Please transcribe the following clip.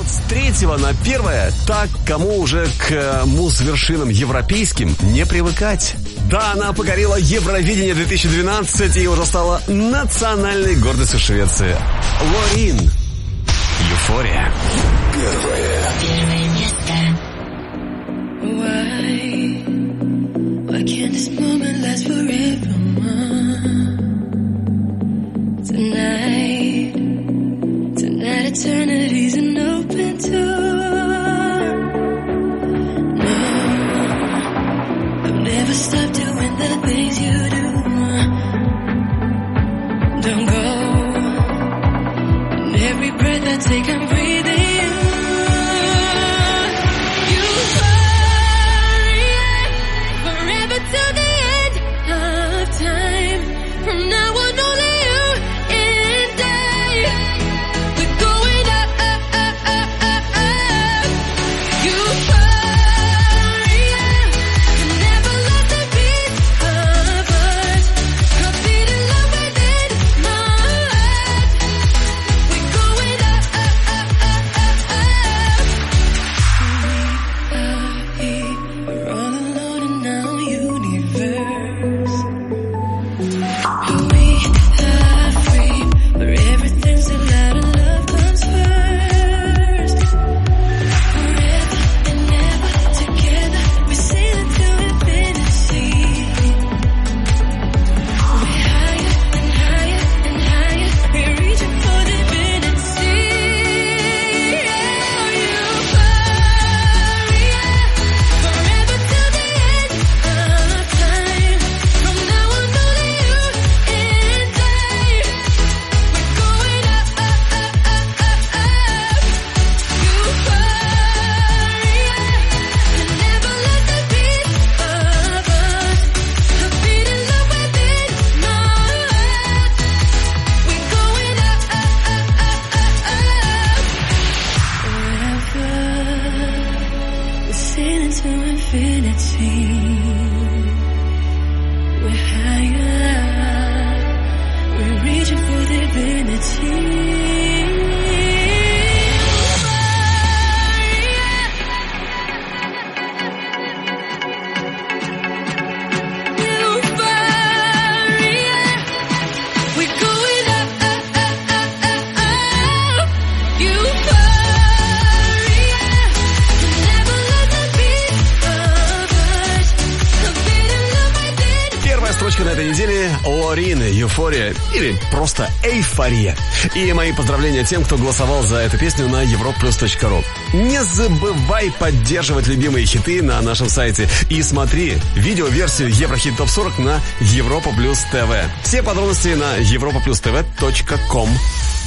С 3 на 1, так кому уже к муз-вершинам европейским не привыкать. Да, она покорила Евровидение 2012 и уже стала национальной гордостью Швеции. Лорин. Эйфория. Первое место. Why can't this moment last forever? Tonight eternity's an open door. No, I've never stopped doing the things you do. Don't go. And every breath I take, I'm breathing you. Forever till the end of time. From now on, only you and I. We're going up, up, up, up, up, up. Euphoria. You never lost a beat of us. A beat in love within my heart. We're going up, up, up, up, up, up. We are here. We're all alone in our universe. We are free, where everything's so loud and love comes first. Forever and ever together, we sail into infinity. We're higher and higher and higher, we're reaching for divinity. Euphoria, forever till the end of time. From now on, only you and I. We're going up, up, up, up, up, up. Euphoria, you never let the beat of us. A beat in love within my heart. We're going up, up, up, up, up, up. Forever, we're sailing to infinity. We're higher, we're reaching for divinity. Euphoria, we're going up, up, up, up, up, up. Euphoria, you never let the beat of us. A beat in love within. Первая строчка на этой неделе — Лорин, Эйфория или просто Эйфория. И мои поздравления тем, кто голосовал за эту песню на europlus.ru. Не забывай поддерживать любимые хиты на нашем сайте и смотри видеоверсию Еврохит Топ 40 на Европа Плюс ТВ. Все подробности на europaplustv.com.